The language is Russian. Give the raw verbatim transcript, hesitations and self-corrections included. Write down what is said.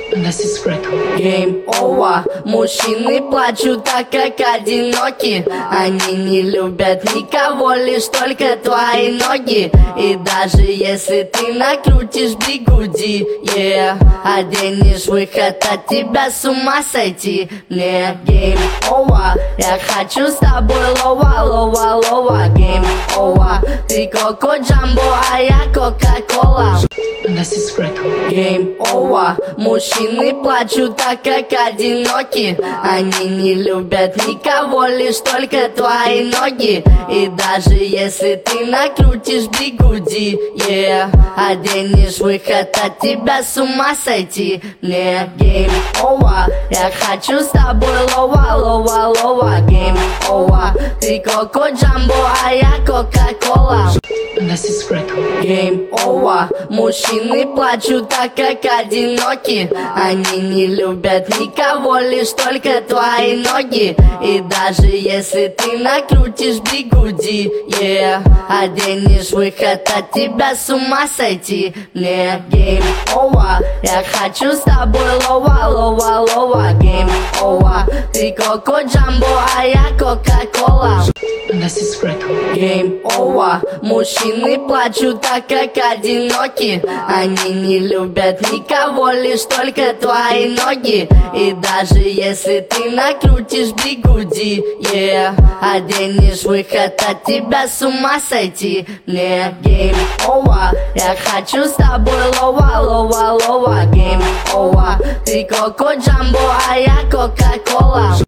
This is critical. Game over. Мужчины плачут, так как одиноки. Они не любят никого, лишь только твои ноги. И даже если ты накрутишь бигуди, yeah, оденешь выход от тебя, с ума сойти. Не, game over. Я хочу с тобой лова, лова, лова. Game over. Ты Коко Джамбо, а я Кока-Кола. This is critical. Game over. Мужчины плачут, так как одиноки. Они не любят никого, лишь только твои ноги. И даже если ты накрутишь бигуди, yeah, оденешь выход от тебя, с ума сойти. Не, game over. Я хочу с тобой лова, лова, лова. Game over. Ты Коко Джамбо, а я Кока-Кола. This is critical. Game over. Мужчины плачут, так как одиноки. Они не любят никого, лишь только твои ноги. И даже если ты накрутишь бигуди, yeah, оденешь выход от тебя, с ума сойти. Не, game over. Я хочу с тобой лова, лова, лова. Game over. Ты Коко Джамбо, а я Кока-Кола. This is critical. Game over. Мужчины плачут, так как одиноки. Они не любят никого, лишь только твои ноги. И даже если ты накрутишь бигуди, yeah, оденешь выход от тебя, с ума сойти. Не, game over. Я хочу с тобой лова, лова, лова. Game over. Ты Коко Джамбо, а я Кока-Кола.